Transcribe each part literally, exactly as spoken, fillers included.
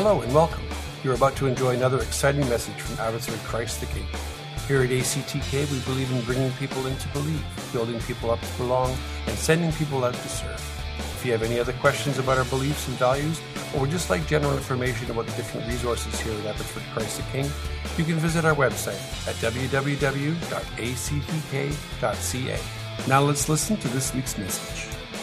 Hello and welcome. You're about to enjoy another exciting message from Abbotsford Christ the King. Here at A C T K, we believe in bringing people in to believe, building people up to belong, and sending people out to serve. If you have any other questions about our beliefs and values, or would just like general information about the different resources here at Abbotsford Christ the King, you can visit our website at w w w dot a c t k dot c a. Now let's listen to this week's message.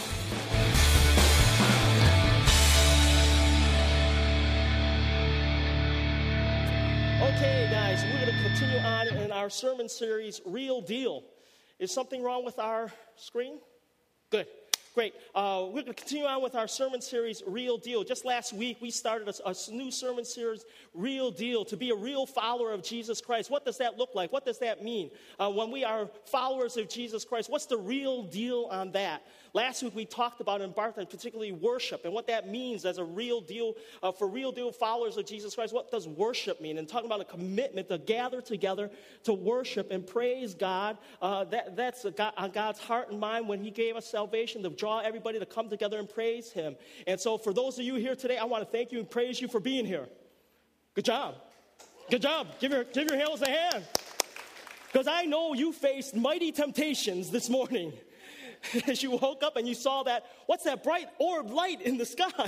Okay, guys, we're going to continue on in our sermon series, Real Deal. Is something wrong with our screen? Good. Great. Uh, we're going to continue on with our sermon series, Real Deal. Just last week, we started a, a new sermon series, Real Deal, to be a real follower of Jesus Christ. What does that look like? What does that mean? Uh, when we are followers of Jesus Christ, what's the real deal on that? Last week, we talked about and embarked on particularly worship and what that means as a real deal, uh, for real deal followers of Jesus Christ. What does worship mean? And talking about a commitment to gather together to worship and praise God. Uh, that, that's a God, on God's heart and mind when he gave us salvation, to draw everybody to come together and praise him. And so for those of you here today, I want to thank you and praise you for being here. Good job. Good job. Give your, give your hands a hand. Because I know you faced mighty temptations this morning. As you woke up and you saw that, what's that bright orb light in the sky?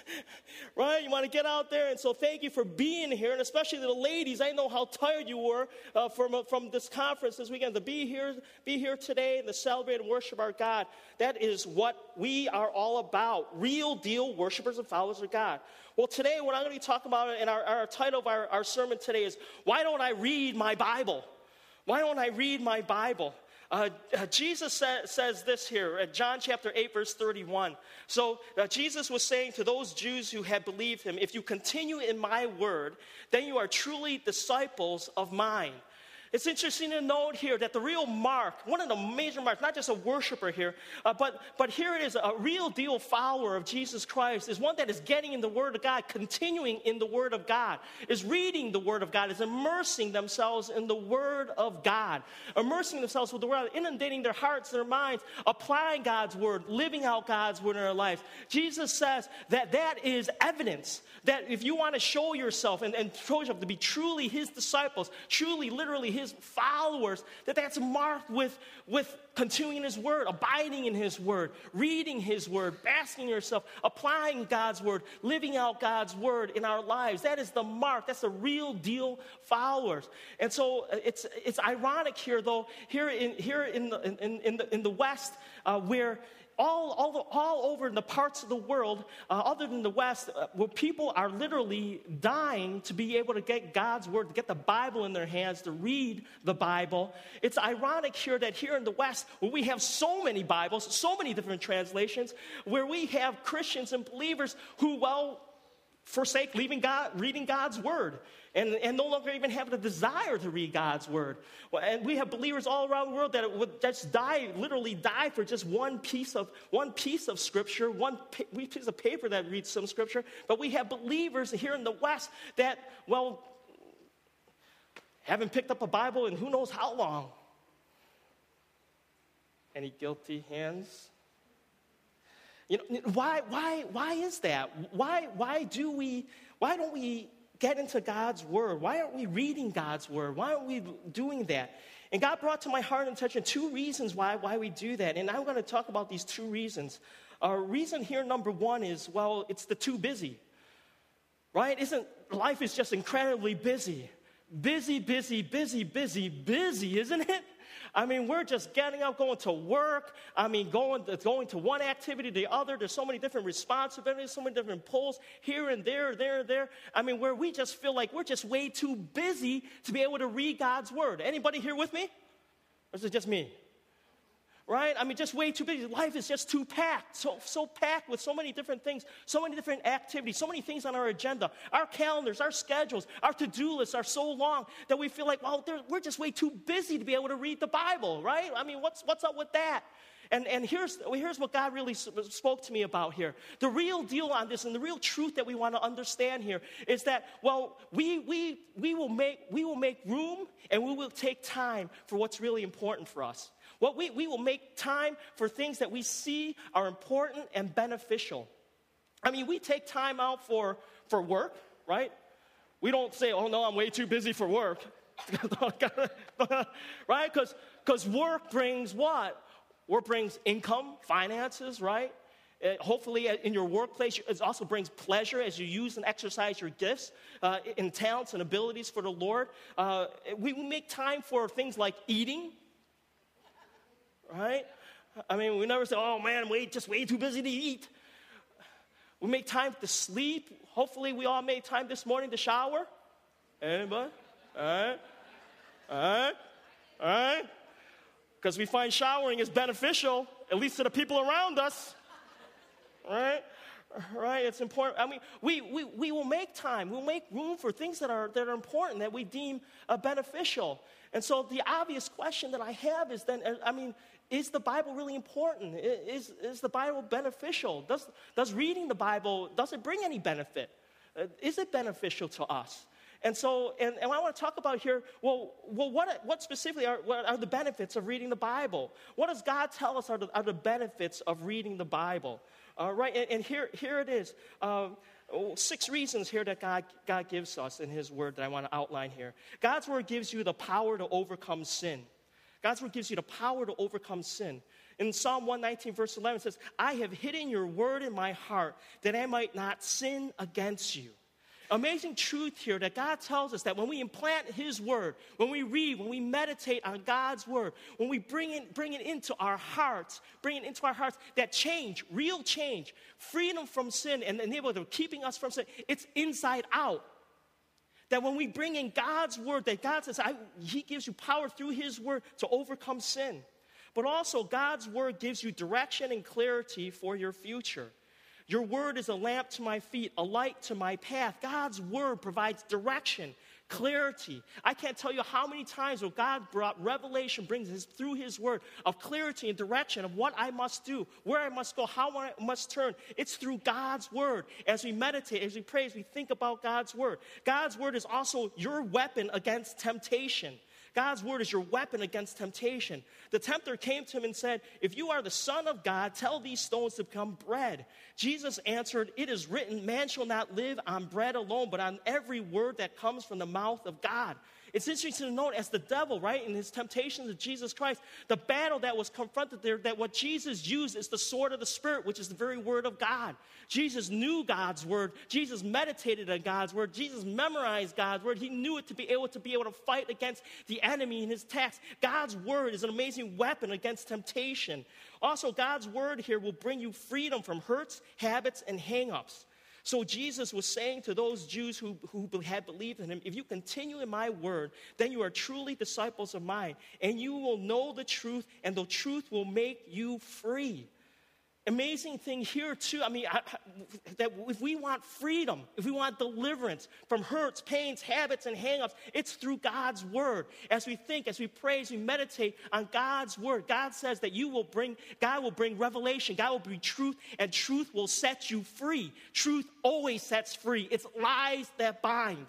Right? You want to get out there. And so thank you for being here. And especially the ladies, I know how tired you were uh, from, uh, from this conference this weekend. To be here, be here today and to celebrate and worship our God. That is what we are all about. Real deal worshipers and followers of God. Well, today what I'm going to be talking about, and our, our title of our, our sermon today is, why don't I read my Bible? Why don't I read my Bible? Uh, uh, Jesus sa- says this here at John chapter eight, verse thirty-one. So uh, Jesus was saying to those Jews who had believed him, if you continue in my word, then you are truly disciples of mine. It's interesting to note here that the real mark, one of the major marks, not just a worshiper here, uh, but, but here it is, a real deal follower of Jesus Christ is one that is getting in the Word of God, continuing in the Word of God, is reading the Word of God, is immersing themselves in the Word of God, immersing themselves with the Word, inundating their hearts, their minds, applying God's Word, living out God's Word in their lives. Jesus says that that is evidence that if you want to show yourself and, and show yourself to be truly his disciples, truly, literally his followers, that that's marked with, with continuing his word, abiding in his word, reading his word, basking in yourself, applying God's word, living out God's word in our lives. That is the mark. That's the real deal followers. And so it's it's ironic here, though, here in here in the in, in the in the West, uh, where All, all, all over in the parts of the world, uh, other than the West, uh, where people are literally dying to be able to get God's word, to get the Bible in their hands, to read the Bible. It's ironic here that here in the West, where we have so many Bibles, so many different translations, where we have Christians and believers who, well, forsake leaving God, reading God's word. And, and no longer even have the desire to read God's word. Well, and we have believers all around the world that would just die, literally die for just one piece of one piece of scripture, one piece of paper that reads some scripture. But we have believers here in the West that, well, haven't picked up a Bible in who knows how long. Any guilty hands? You know, why, why, why is that? Why, why do we, why don't we get into God's word? Why aren't we reading God's word? Why aren't we doing that? And God brought to my heart and attention two reasons why, why we do that. And I'm going to talk about these two reasons. Uh, reason here, number one, is, well, it's the too busy. Right? Isn't life is just incredibly busy. Busy, busy, busy, busy, busy, isn't it? I mean, we're just getting up, going to work. I mean, going to, going to one activity to the other. There's so many different responsibilities, so many different pulls here and there, there, and there. I mean, where we just feel like we're just way too busy to be able to read God's word. Anybody here with me? Or is it just me? Right? I mean, just way too busy. Life is just too packed, so so packed with so many different things, so many different activities, so many things on our agenda. Our calendars, our schedules, our to-do lists are so long that we feel like, well, we're just way too busy to be able to read the Bible, right? I mean, what's what's up with that? And, and here's, here's what God really spoke to me about here. The real deal on this and the real truth that we want to understand here is that, well, we, we, we, will make, we will make room and we will take time for what's really important for us. What we, we will make time for things that we see are important and beneficial. I mean, we take time out for, for work, right? We don't say, oh, no, I'm way too busy for work, right? Because work brings what? Work brings income, finances, right? Uh, hopefully in your workplace, it also brings pleasure as you use and exercise your gifts uh, and talents and abilities for the Lord. Uh, we, we make time for things like eating, right? I mean, we never say, oh, man, I'm way, just way too busy to eat. We make time to sleep. Hopefully we all made time this morning to shower. Anybody? All right? All right? All right? Because we find showering is beneficial, at least to the people around us. Right? Right? It's important. I mean, we, we, we will make time. We'll make room for things that are, that are important, that we deem uh, beneficial. And so the obvious question that I have is then, I mean, is the Bible really important? Is, is the Bible beneficial? Does, does reading the Bible, does it bring any benefit? Uh, is it beneficial to us? And so, and, and I want to talk about here, well, well what, what specifically are, what are the benefits of reading the Bible? What does God tell us are the, are the benefits of reading the Bible? Uh, right, and, and here, here it is. Uh, six reasons here that God, God gives us in His Word that I want to outline here. God's Word gives you the power to overcome sin. God's Word gives you the power to overcome sin. In Psalm one nineteen, verse eleven, it says, I have hidden your Word in my heart that I might not sin against you. Amazing truth here that God tells us that when we implant His Word, when we read, when we meditate on God's Word, when we bring it, bring it into our hearts, bring it into our hearts, that change, real change, freedom from sin and enable to keeping us from sin, it's inside out. That when we bring in God's Word, that God says, I, He gives you power through His Word to overcome sin. But also, God's Word gives you direction and clarity for your future. Your Word is a lamp to my feet, a light to my path. God's Word provides direction, clarity. I can't tell you how many times where God brought revelation, brings his, through His Word of clarity and direction of what I must do, where I must go, how I must turn. It's through God's Word. As we meditate, as we pray, as we think about God's Word. God's Word is also your weapon against temptation. God's Word is your weapon against temptation. The tempter came to Him and said, if you are the Son of God, tell these stones to become bread. Jesus answered, it is written, man shall not live on bread alone, but on every word that comes from the mouth of God. It's interesting to note as the devil, right, in his temptations of Jesus Christ, the battle that was confronted there, that what Jesus used is the sword of the Spirit, which is the very word of God. Jesus knew God's word. Jesus meditated on God's word. Jesus memorized God's word. He knew it to be able to be able to fight against the enemy in his attacks. God's word is an amazing weapon against temptation. Also, God's word here will bring you freedom from hurts, habits, and hang-ups. So Jesus was saying to those Jews who, who had believed in Him, if you continue in my word, then you are truly disciples of mine, and you will know the truth, and the truth will make you free. Amazing thing here too, I mean, I, that if we want freedom, if we want deliverance from hurts, pains, habits, and hang-ups, it's through God's word. As we think, as we pray, as we meditate on God's word, God says that you will bring, God will bring revelation, God will bring truth, and truth will set you free. Truth always sets free. It's lies that bind.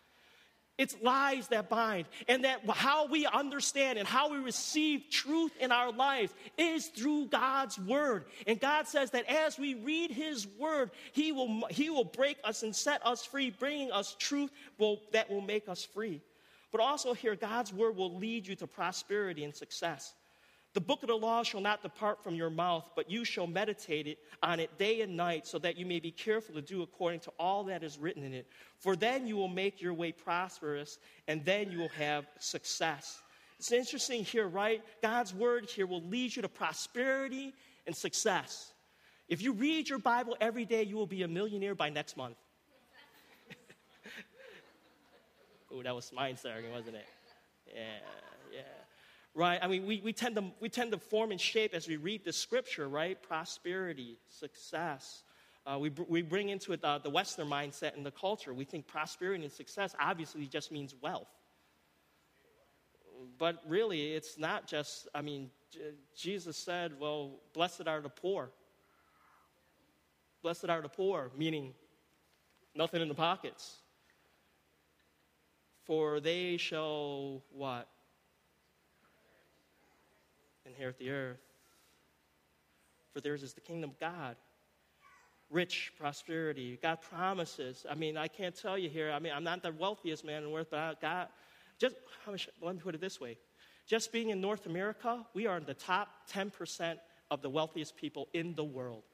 It's lies that bind. And that how we understand and how we receive truth in our lives is through God's word. And God says that as we read His word, He will, he will break us and set us free, bringing us truth will, that will make us free. But also here, God's word will lead you to prosperity and success. The book of the law shall not depart from your mouth, but you shall meditate it on it day and night, so that you may be careful to do according to all that is written in it. For then you will make your way prosperous, and then you will have success. It's interesting here, right? God's word here will lead you to prosperity and success. If you read your Bible every day, you will be a millionaire by next month. Oh, that was mind-starting, wasn't it? Yeah, yeah. Right, I mean, we, we, tend to, we tend to form and shape as we read the scripture, right? Prosperity, success. Uh, we, we bring into it uh, the Western mindset and the culture. We think prosperity and success obviously just means wealth. But really, it's not just, I mean, J- Jesus said, well, blessed are the poor. Blessed are the poor, meaning nothing in the pockets. For they shall, what? Inherit the earth. For theirs is the kingdom of God. rich prosperity. God promises. I mean, I can't tell you here. I mean, I'm not the wealthiest man on earth, but God, just, how much, let me put it this way. Just being in North America, we are in the top ten percent of the wealthiest people in the world.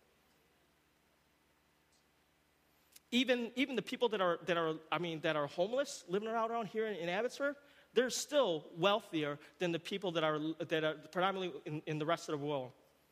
Even, even the people that are, that are, I mean, that are homeless, living around, around here in, in Abbotsford, they're still wealthier than the people that are, that are predominantly in, in the rest of the world.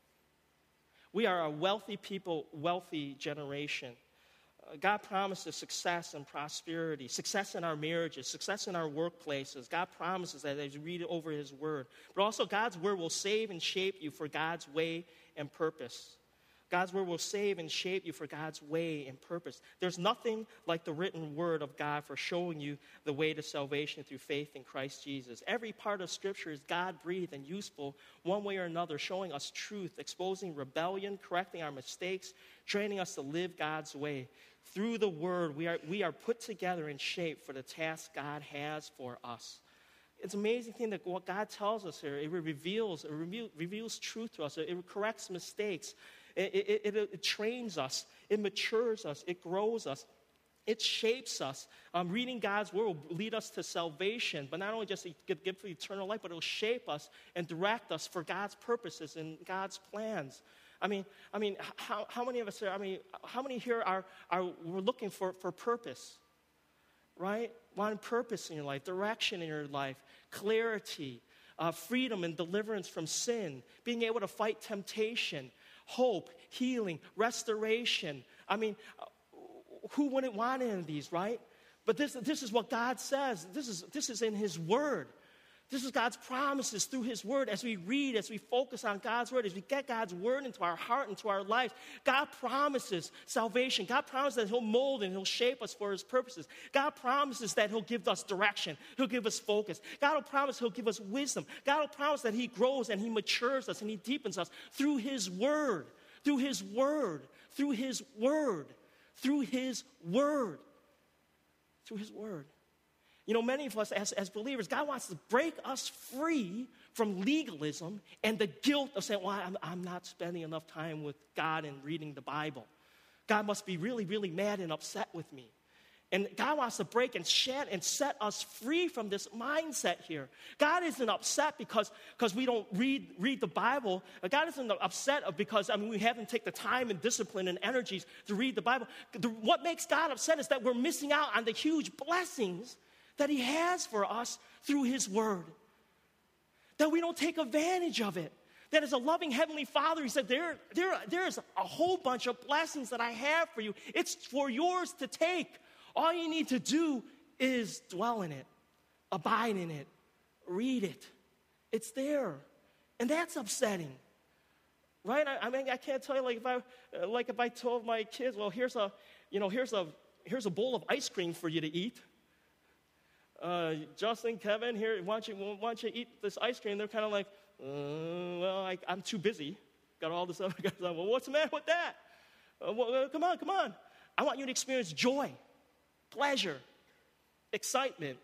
We are a wealthy people, wealthy generation. Uh, God promises success and prosperity, success in our marriages, success in our workplaces. God promises that as you read over His Word. But also God's Word will save and shape you for God's way and purpose. God's Word will save and shape you for God's way and purpose. There's nothing like the written Word of God for showing you the way to salvation through faith in Christ Jesus. Every part of Scripture is God-breathed and useful one way or another, showing us truth, exposing rebellion, correcting our mistakes, training us to live God's way. Through the Word, we are, we are put together and shaped for the task God has for us. It's an amazing thing that what God tells us here, it reveals, it reveals, reveals truth to us. It, it corrects mistakes. It, it, it, it trains us. It matures us. It grows us. It shapes us. Um, reading God's Word will lead us to salvation, but not only just to give, give eternal life, but it will shape us and direct us for God's purposes and God's plans. I mean, I mean, how, how many of us are, I mean, how many here are, are we're looking for, for purpose, right? Wanting purpose in your life, direction in your life, clarity, uh, freedom and deliverance from sin, being able to fight temptation, hope, healing, restoration. I mean, who wouldn't want any of these, right? But this, this is what God says. This is, this is in His Word. This is God's promises through His Word. As we read, as we focus on God's Word, as we get God's Word into our heart, into our lives, God promises salvation. God promises that He'll mold and He'll shape us for His purposes. God promises that He'll give us direction. He'll give us focus. God will promise He'll give us wisdom. God will promise that He grows and He matures us and He deepens us through His Word, through His Word, through His Word, through His Word, through His Word. You know, many of us as, as believers, God wants to break us free from legalism and the guilt of saying, well, I'm, I'm not spending enough time with God and reading the Bible. God must be really, really mad and upset with me. And God wants to break and shed and set us free from this mindset here. God isn't upset because, because we don't read, read the Bible. God isn't upset because, I mean, we haven't taken the time and discipline and energies to read the Bible. The, what makes God upset is that we're missing out on the huge blessings that He has for us through His Word. That we don't take advantage of it. That as a loving Heavenly Father, He said, there, there, there's a whole bunch of blessings that I have for you. It's for yours to take. All you need to do is dwell in it, abide in it, read it. It's there. And that's upsetting. Right? I, I mean, I can't tell you, like if I, like if I told my kids, well, here's a, you know, here's a, here's a bowl of ice cream for you to eat. Uh, Justin, Kevin, here, why don't you, why don't you eat this ice cream? They're kind of like, uh, well, I, I'm too busy. Got all this other guys. Well, what's the matter with that? Uh, well, uh, come on, come on. I want you to experience joy, pleasure, excitement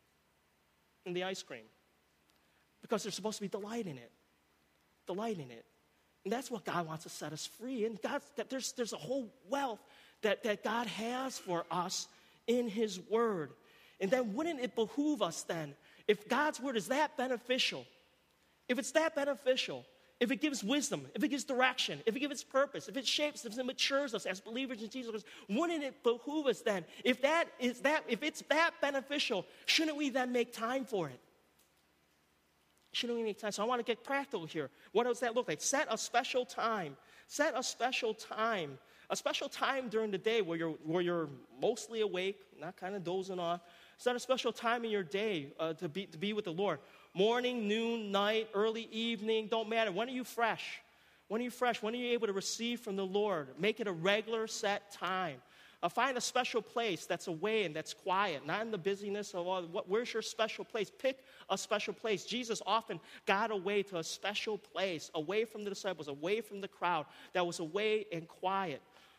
in the ice cream. Because there's supposed to be delight in it. Delight in it. And that's what God wants to set us free. And God, that there's, there's a whole wealth that, that God has for us in His Word. And then wouldn't it behoove us then, if God's Word is that beneficial, if it's that beneficial, if it gives wisdom, if it gives direction, if it gives purpose, if it shapes us and matures us as believers in Jesus Christ, wouldn't it behoove us then, if that is that, if it's that beneficial, shouldn't we then make time for it? Shouldn't we make time? So I want to get practical here. What does that look like? Set a special time. Set a special time. A special time during the day where you're, where you're mostly awake, not kind of dozing off. Set a special time in your day uh, to be to be with the Lord. Morning, noon, night, early evening, don't matter. When are you fresh? When are you fresh? When are you able to receive from the Lord? Make it a regular set time. Uh, find a special place that's away and that's quiet, not in the busyness of all. What, where's your special place? Pick a special place. Jesus often got away to a special place, away from the disciples, away from the crowd, that was away and quiet.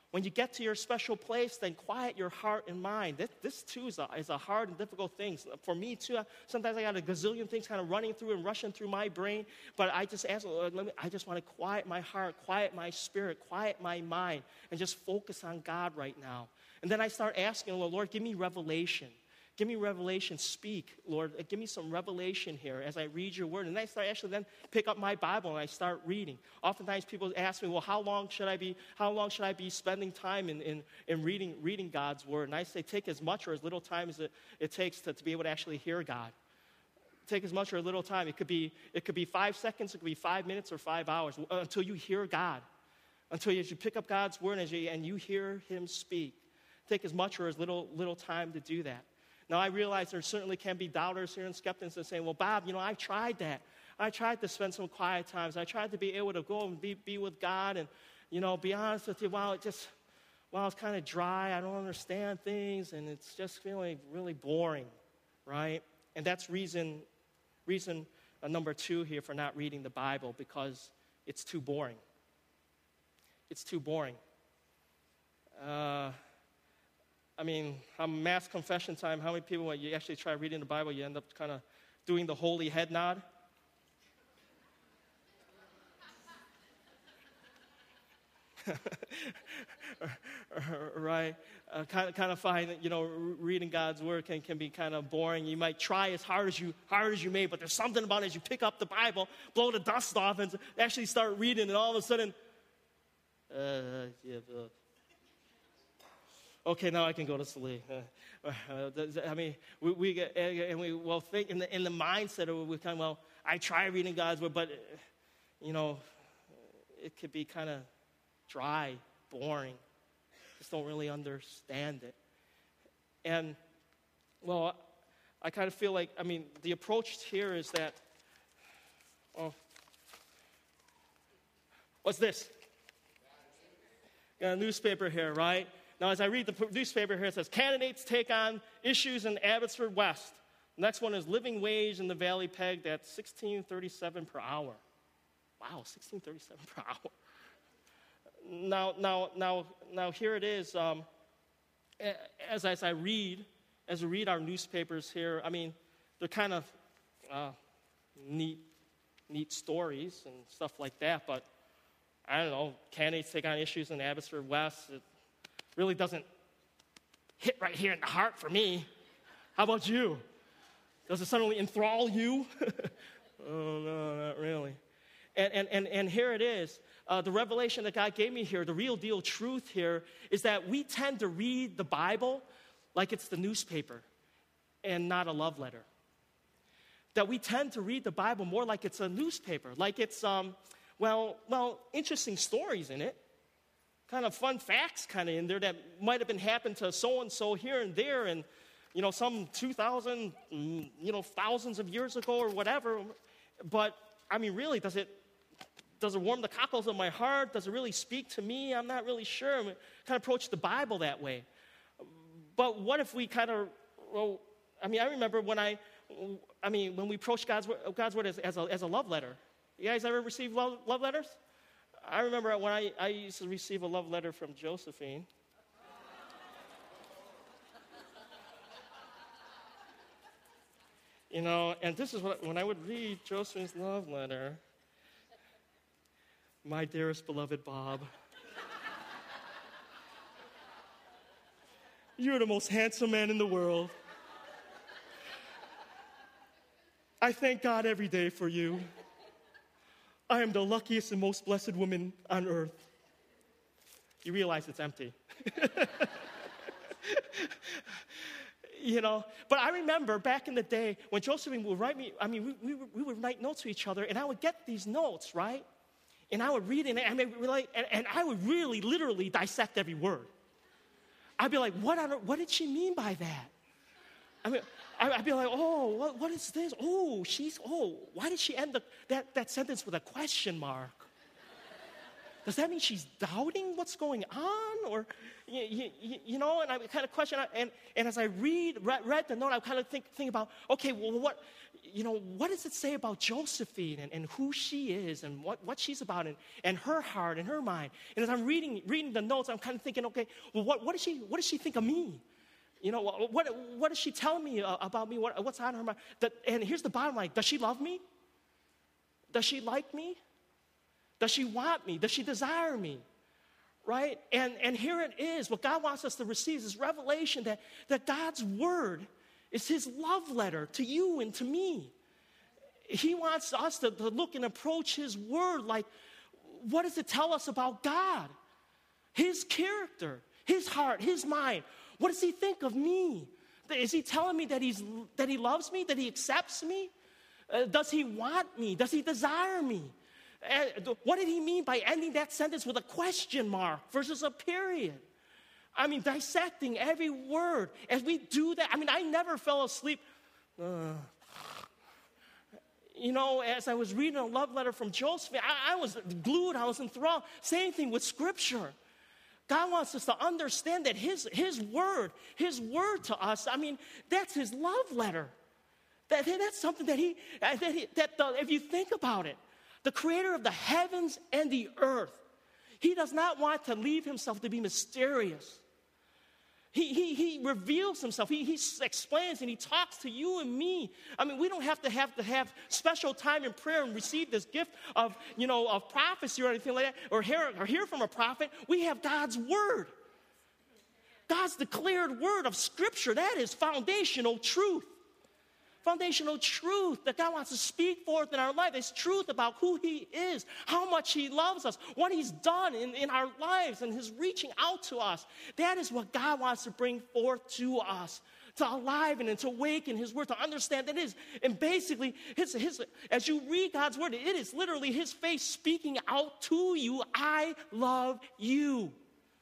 When you get to your special place, then quiet your heart and mind. This, this too is a, is a hard and difficult thing. For me too, sometimes I got a gazillion things kind of running through and rushing through my brain. But I just ask, Lord, let me, I just want to quiet my heart, quiet my spirit, quiet my mind, and just focus on God right now. And then I start asking, well, Lord, give me revelation. Give me revelation. Speak, Lord. Give me some revelation here as I read your word. And then I start actually then pick up my Bible and I start reading. Oftentimes people ask me, well, how long should I be, how long should I be spending time in, in, in reading, reading God's word? And I say take as much or as little time as it, it takes to, to be able to actually hear God. Take as much or a little time. It could be, it could be five seconds, it could be five minutes or five hours until you hear God. Until you, as you pick up God's word and, as you, and you hear him speak. Take as much or as little, little time to do that. Now, I realize there certainly can be doubters here and skeptics that say, well, Bob, you know, I've tried that. I tried to spend some quiet times. I tried to be able to go and be, be with God and, you know, be honest with you, wow, it just, wow, it's kind of dry. I don't understand things, and it's just feeling really boring, right? And that's reason, reason uh, number two here for not reading the Bible, because it's too boring. It's too boring. Uh... I mean, on mass confession time, how many people, when you actually try reading the Bible, you end up kind of doing the holy head nod? Right? Uh, kind of, kind of find that, you know, reading God's word can, can be kind of boring. You might try as hard as you hard as you may, but there's something about it as you pick up the Bible, blow the dust off, and actually start reading, and all of a sudden, uh, yeah, uh, okay, now I can go to sleep. Uh, uh, I mean, we, we get, and we well think in the in the mindset of we kind of, well, I try reading God's word, but uh, you know, it could be kind of dry, boring. Just don't really understand it. And well, I kind of feel like, I mean, the approach here is that, oh, what's this? Got a newspaper here, right? Now, as I read the newspaper here, it says, candidates take on issues in Abbotsford West. The next one is living wage in the Valley pegged at sixteen thirty-seven per hour. Wow, sixteen thirty-seven per hour. Now, now, now, now, here it is. Um, as, as I read, as I read our newspapers here, I mean, they're kind of uh, neat, neat stories and stuff like that. But I don't know, candidates take on issues in Abbotsford West. It, really doesn't hit right here in the heart for me. How about you? Does it suddenly enthrall you? Oh, no, not really. And, and, and, and here it is. Uh, the revelation that God gave me here, the real deal truth here, is that we tend to read the Bible like it's the newspaper and not a love letter. That we tend to read the Bible more like it's a newspaper, like it's, um, well, well, interesting stories in it. Kind of fun facts kind of in there that might have been happened to so-and-so here and there and, you know, some two thousand, you know, thousands of years ago or whatever. But, I mean, really, does it does it warm the cockles of my heart? Does it really speak to me? I'm not really sure. I mean, kind of approach the Bible that way. But what if we kind of, well, I mean, I remember when I, I mean, when we approach God's, God's word as, as, a, as a love letter. You guys ever receive love, love letters? I remember when I, I used to receive a love letter from Josephine. You know, and this is what, when I would read Josephine's love letter, my dearest beloved Bob, you're the most handsome man in the world. I thank God every day for you. I am the luckiest and most blessed woman on earth. You realize it's empty. You know, but I remember back in the day when Josephine would write me, I mean, we, we, we would write notes to each other, and I would get these notes, right? And I would read it, and I, mean, really, and, and I would really, literally dissect every word. I'd be like, what, on, what did she mean by that? I mean, I'd be like, oh, what, what is this? Oh, she's, oh, why did she end the, that, that sentence with a question mark? Does that mean she's doubting what's going on? Or, you, you, you know, and I kind of question, and, and as I read, read, read the note, I kind of think, think about, okay, well, what, you know, what does it say about Josephine and, and who she is and what, what she's about and, and her heart and her mind? And as I'm reading reading the notes, I'm kind of thinking, okay, well, what, what, does she, what does she think of me? You know, what, what does she tell me about me? What, what's on her mind? That, and here's the bottom line. Does she love me? Does she like me? Does she want me? Does she desire me? Right? And, and here it is. What God wants us to receive is this revelation that, that God's word is his love letter to you and to me. He wants us to, to look and approach his word like, what does it tell us about God? His character, his heart, his mind. What does he think of me? Is he telling me that, he's, that he loves me, that he accepts me? Uh, does he want me? Does he desire me? Uh, what did he mean by ending that sentence with a question mark versus a period? I mean, dissecting every word. As we do that, I mean, I never fell asleep. Uh, you know, as I was reading a love letter from Joseph, I, I was glued, I was enthralled. Same thing with Scripture. God wants us to understand that his, his word, his word to us, I mean, that's his love letter. That, that's something that he, that, he, that the, if you think about it, the creator of the heavens and the earth, he does not want to leave himself to be mysterious. He, he, he reveals himself. He, he explains and he talks to you and me. I mean, we don't have to have to have special time in prayer and receive this gift of, you know, of prophecy or anything like that, or hear, or hear from a prophet. We have God's word. God's declared word of Scripture. That is foundational truth. Foundational truth that God wants to speak forth in our life. It's truth about who he is, how much he loves us, what he's done in, in our lives, and his reaching out to us. That is what God wants to bring forth to us, to aliven and to awaken his word, to understand that it is. And basically, his, his, as you read God's word, it is literally his face speaking out to you. I love you.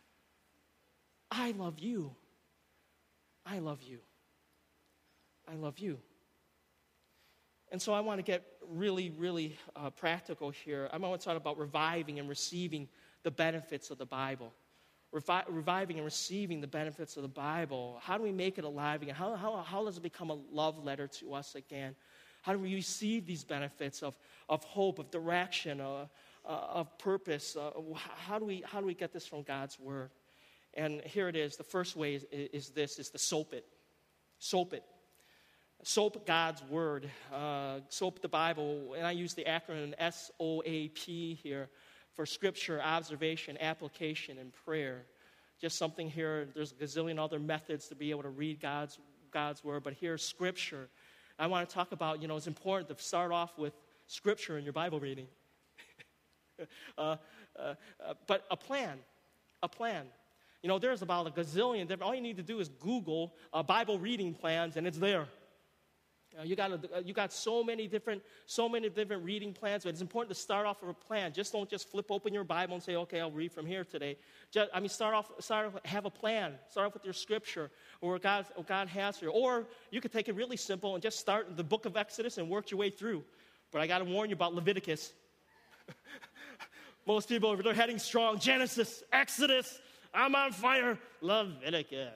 I love you. I love you. I love you. And so I want to get really, really uh, practical here. I want to talk about reviving and receiving the benefits of the Bible. Revi- reviving and receiving the benefits of the Bible. How do we make it alive again? How, how, how does it become a love letter to us again? How do we receive these benefits of, of hope, of direction, uh, uh, of purpose? Uh, how, do we, how do we get this from God's word? And here it is. The first way is, is this, is to soap it. Soap it. Soap God's word, uh, soap the Bible, and I use the acronym S O A P here for scripture, observation, application, and prayer. Just something here, there's a gazillion other methods to be able to read God's, God's word, but here's scripture. I want to talk about, you know, it's important to start off with scripture in your Bible reading. uh, uh, uh, but a plan, a plan. You know, there's about a gazillion different, all you need to do is Google uh, Bible reading plans, and it's there. Uh, you got a, you got so many different so many different reading plans, but it's important to start off with a plan. Just don't just flip open your Bible and say, okay, I'll read from here today. Just, I mean, start off, start off, have a plan. Start off with your scripture or what God, what God has for you. Or you could take it really simple and just start in the book of Exodus and work your way through. But I got to warn you about Leviticus. Most people, they're heading strong. Genesis, Exodus, I'm on fire. Leviticus.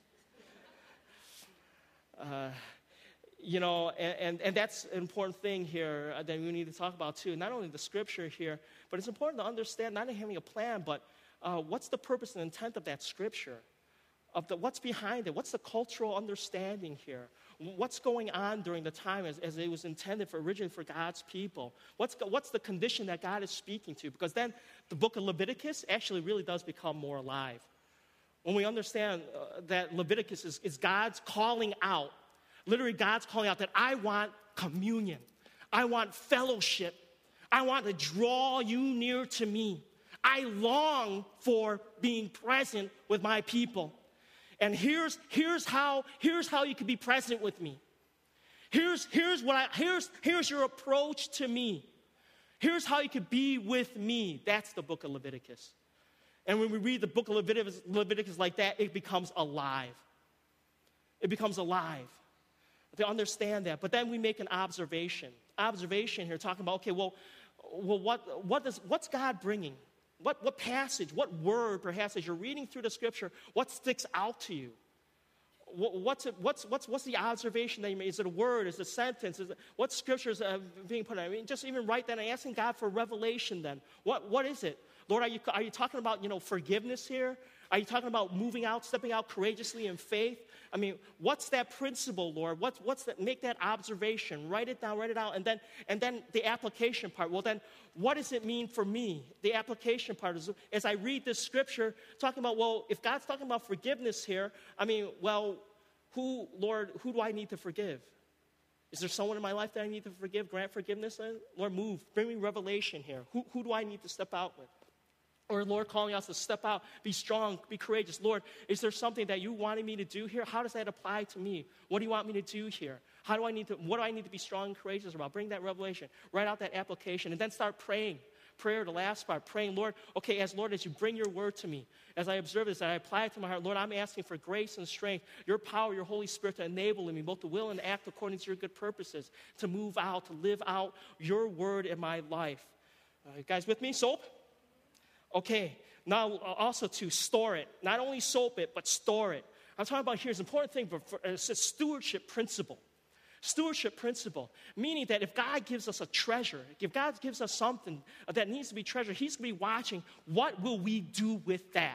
Uh, You know, and, and, and that's an important thing here that we need to talk about too. Not only the scripture here, but it's important to understand not only having a plan, but uh, what's the purpose and intent of that scripture? Of the, what's behind it? What's the cultural understanding here? What's going on during the time as, as it was intended for originally for God's people? What's, what's the condition that God is speaking to? Because then the book of Leviticus actually really does become more alive. When we understand uh, that Leviticus is, is God's calling out. Literally, God's calling out that I want communion. I want fellowship. I want to draw you near to me. I long for being present with my people. And here's, here's, how, here's how you can be present with me. Here's, here's, what I, here's, here's your approach to me. Here's how you can be with me. That's the book of Leviticus. And when we read the book of Leviticus, Leviticus like that, it becomes alive. It becomes alive. To understand that. But then we make an observation. Observation here, talking about, okay, well, well what, what does, what's God bringing? What, what passage, what word, perhaps, as you're reading through the scripture, what sticks out to you? What's, it, what's, what's, what's the observation that you made? Is it a word? Is it a sentence? Is it, what scriptures are being put in? I mean, just even write that and asking God for revelation then. What, what is it? Lord, are you, are you talking about, you know, forgiveness here? Are you talking about moving out, stepping out courageously in faith? I mean, what's that principle, Lord? What's, what's that? Make that observation. Write it down, write it out. And then, and then the application part. Well, then, what does it mean for me? The application part is, as I read this scripture, talking about, well, if God's talking about forgiveness here, I mean, well, who, Lord, who do I need to forgive? Is there someone in my life that I need to forgive, grant forgiveness? Lord, move. Bring me revelation here. Who, who do I need to step out with? Or, Lord, calling us to step out, be strong, be courageous. Lord, is there something that you wanted me to do here? How does that apply to me? What do you want me to do here? How do I need to, what do I need to be strong and courageous about? Bring that revelation. Write out that application. And then start praying. Prayer, the last part, praying, Lord, okay, as Lord, as you bring your word to me, as I observe this, as I apply it to my heart, Lord, I'm asking for grace and strength, your power, your Holy Spirit to enable in me both to will and act according to your good purposes, to move out, to live out your word in my life. Uh, you guys with me? Soap? Okay, now also to store it. Not only soap it, but store it. I'm talking about here's an important thing, but for, it's a stewardship principle. Stewardship principle, meaning that if God gives us a treasure, if God gives us something that needs to be treasured, he's going to be watching what will we do with that.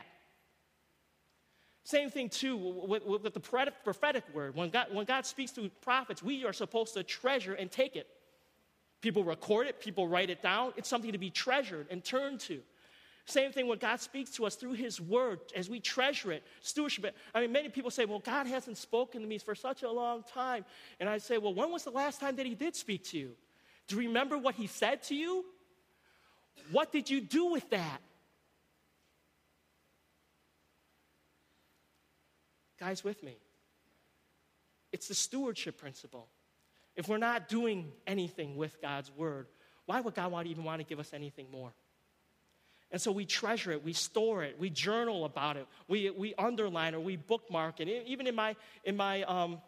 Same thing, too, with, with the prophetic, prophetic word. When God, when God speaks to prophets, we are supposed to treasure and take it. People record it. People write it down. It's something to be treasured and turned to. Same thing when God speaks to us through his word, as we treasure it, stewardship it. I mean, many people say, well, God hasn't spoken to me for such a long time. And I say, well, when was the last time that he did speak to you? Do you remember what he said to you? What did you do with that? Guys, with me. It's the stewardship principle. If we're not doing anything with God's word, why would God want, even want to give us anything more? And so we treasure it, we store it, we journal about it, we, we underline or we bookmark it. Even in my, in my um,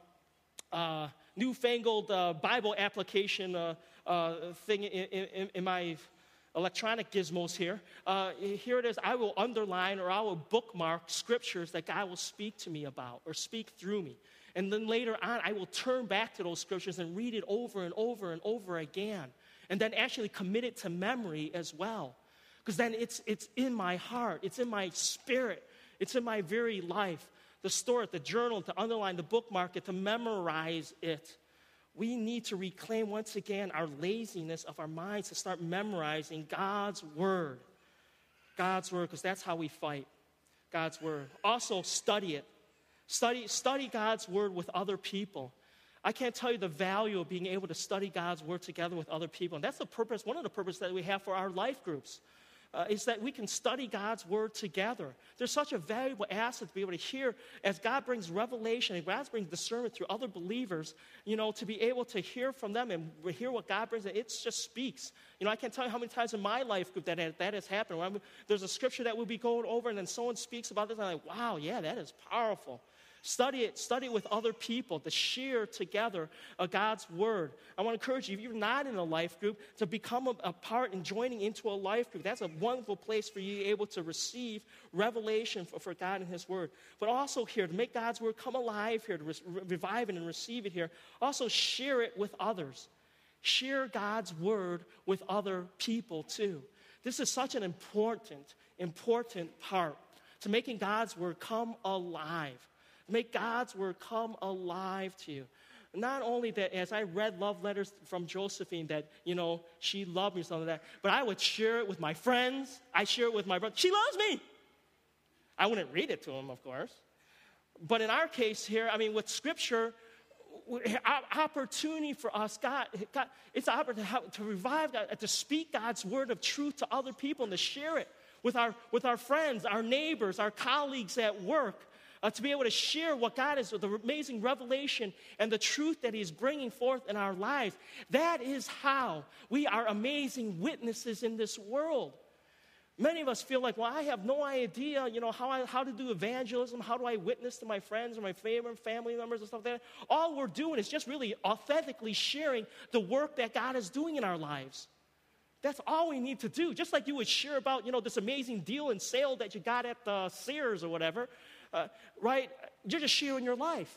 uh, newfangled uh, Bible application uh, uh, thing in, in, in my electronic gizmos here, uh, here it is. I will underline or I will bookmark scriptures that God will speak to me about or speak through me. And then later on, I will turn back to those scriptures and read it over and over and over again. And then actually commit it to memory as well. Because then it's, it's in my heart. It's in my spirit. It's in my very life. To store it, to journal, to underline, to bookmark it, to memorize it. We need to reclaim once again our laziness of our minds to start memorizing God's word. God's word, because that's how we fight. God's word. Also, study it. Study, study God's word with other people. I can't tell you the value of being able to study God's word together with other people. And that's the purpose, one of the purposes that we have for our life groups. Uh, is that we can study God's word together. There's such a valuable asset to be able to hear as God brings revelation and God brings discernment through other believers, you know, to be able to hear from them and hear what God brings. It just speaks. You know, I can't tell you how many times in my life group that, that has happened. When I'm, there's a scripture that we'll be going over and then someone speaks about this and I'm like, wow, yeah, that is powerful. Study it, study it with other people to share together uh, God's word. I want to encourage you, if you're not in a life group, to become a, a part and joining into a life group. That's a wonderful place for you to be able to receive revelation for, for God and his word. But also here, to make God's word come alive here, to re- revive it and receive it here. Also share it with others. Share God's word with other people too. This is such an important, important part to making God's word come alive. Make God's word come alive to you. Not only that, as I read love letters from Josephine, that, you know, she loved me, something like that, but I would share it with my friends. I share it with my brother. She loves me. I wouldn't read it to them, of course. But in our case here, I mean, with Scripture, opportunity for us, God, God it's an opportunity to, have, to revive God, to speak God's word of truth to other people and to share it with our, with our friends, our neighbors, our colleagues at work. Uh, to be able to share what God is, the amazing revelation and the truth that he's bringing forth in our lives. That is how we are amazing witnesses in this world. Many of us feel like, well, I have no idea, you know, how, I, how to do evangelism. How do I witness to my friends or my favorite family members and stuff like that? All we're doing is just really authentically sharing the work that God is doing in our lives. That's all we need to do. Just like you would share about, you know, this amazing deal and sale that you got at the Sears or whatever. Uh, right? you're just sharing your life.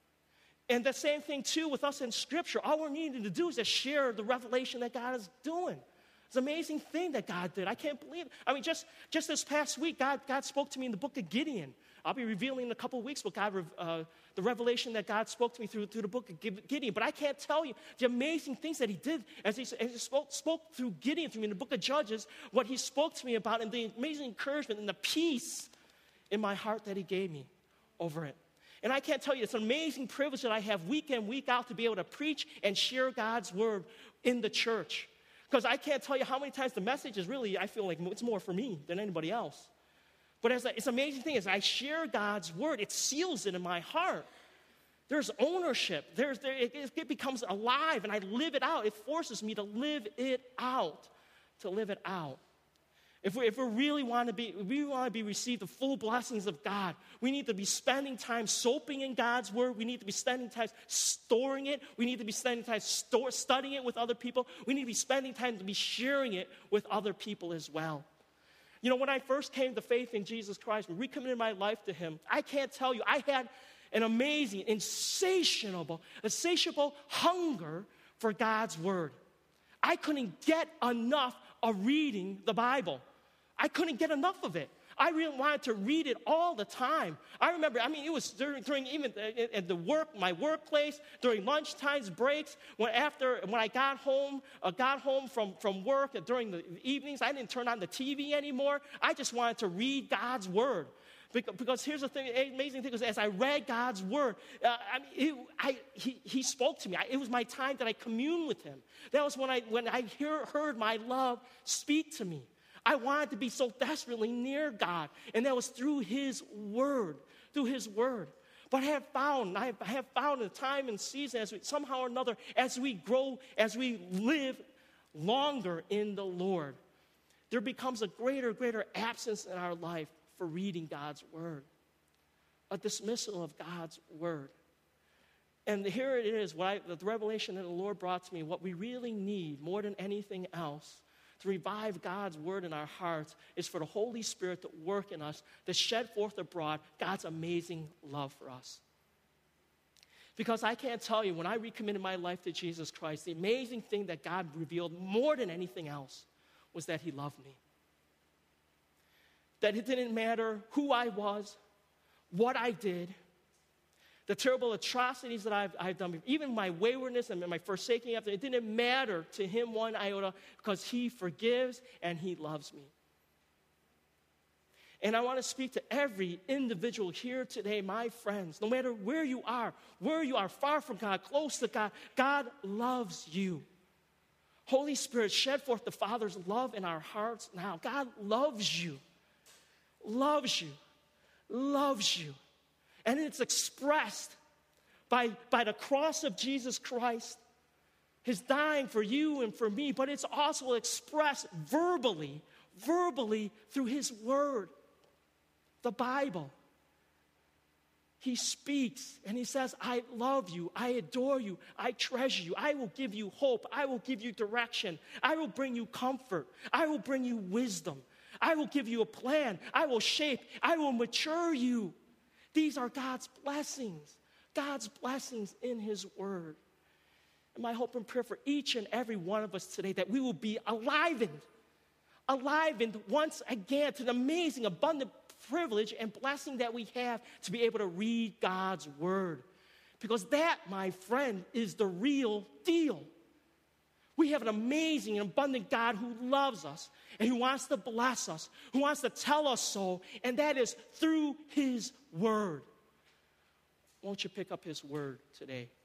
And the same thing, too, with us in Scripture. All we're needing to do is just share the revelation that God is doing. It's an amazing thing that God did. I can't believe it. I mean, just, just this past week, God, God spoke to me in the book of Gideon. I'll be revealing in a couple of weeks what God, uh, the revelation that God spoke to me through, through the book of Gideon. But I can't tell you the amazing things that he did as he, as he spoke, spoke through Gideon, through me in the book of Judges, what he spoke to me about, and the amazing encouragement and the peace in my heart that he gave me over it. And I can't tell you, it's an amazing privilege that I have week in, week out to be able to preach and share God's word in the church. Because I can't tell you how many times the message is really, I feel like it's more for me than anybody else. But as I, it's an amazing thing, as I share God's word, it seals it in my heart. There's ownership. There's, there, it, it becomes alive, and I live it out. It forces me to live it out, to live it out. If we, if we really want to be, we want to be received the full blessings of God, we need to be spending time soaping in God's word. We need to be spending time storing it. We need to be spending time store, studying it with other people. We need to be spending time to be sharing it with other people as well. You know, when I first came to faith in Jesus Christ, when recommitted my life to him, I can't tell you, I had an amazing, insatiable, insatiable hunger for God's word. I couldn't get enough of reading the Bible. I couldn't get enough of it. I really wanted to read it all the time. I remember, I mean, it was during, during even at the work, my workplace, during lunch times, breaks, when after, when I got home, uh, got home from, from work, and during the evenings, I didn't turn on the T V anymore. I just wanted to read God's word. Because, because here's the thing, the amazing thing is, as I read God's word, uh, I mean, it, I, he, he spoke to me. I, it was my time that I communed with him. That was when I, when I hear, heard my love speak to me. I wanted to be so desperately near God, and that was through his word, through his word. But I have found, I have found a time and season, as we, somehow or another, as we grow, as we live longer in the Lord, there becomes a greater, greater absence in our life for reading God's word, a dismissal of God's word. And here it is, what I, the revelation that the Lord brought to me, what we really need more than anything else to revive God's word in our hearts is for the Holy Spirit to work in us, to shed forth abroad God's amazing love for us. Because I can't tell you, when I recommitted my life to Jesus Christ, the amazing thing that God revealed more than anything else was that he loved me. That it didn't matter who I was, what I did, the terrible atrocities that I've, I've done, even my waywardness and my forsaking after, it didn't matter to him one iota because he forgives and he loves me. And I want to speak to every individual here today, my friends, no matter where you are, where you are, far from God, close to God, God loves you. Holy Spirit, shed forth the Father's love in our hearts now. God loves you, loves you, loves you. And it's expressed by, by the cross of Jesus Christ, his dying for you and for me, but it's also expressed verbally, verbally through his word, the Bible. He speaks and he says, I love you, I adore you, I treasure you, I will give you hope, I will give you direction, I will bring you comfort, I will bring you wisdom, I will give you a plan, I will shape, I will mature you. These are God's blessings, God's blessings in his word. And my hope and prayer for each and every one of us today, that we will be alivened, alivened once again to the amazing, abundant privilege and blessing that we have to be able to read God's word. Because that, my friend, is the real deal. We have an amazing and abundant God who loves us and who wants to bless us, who wants to tell us so, and that is through his word. Won't you pick up his word today?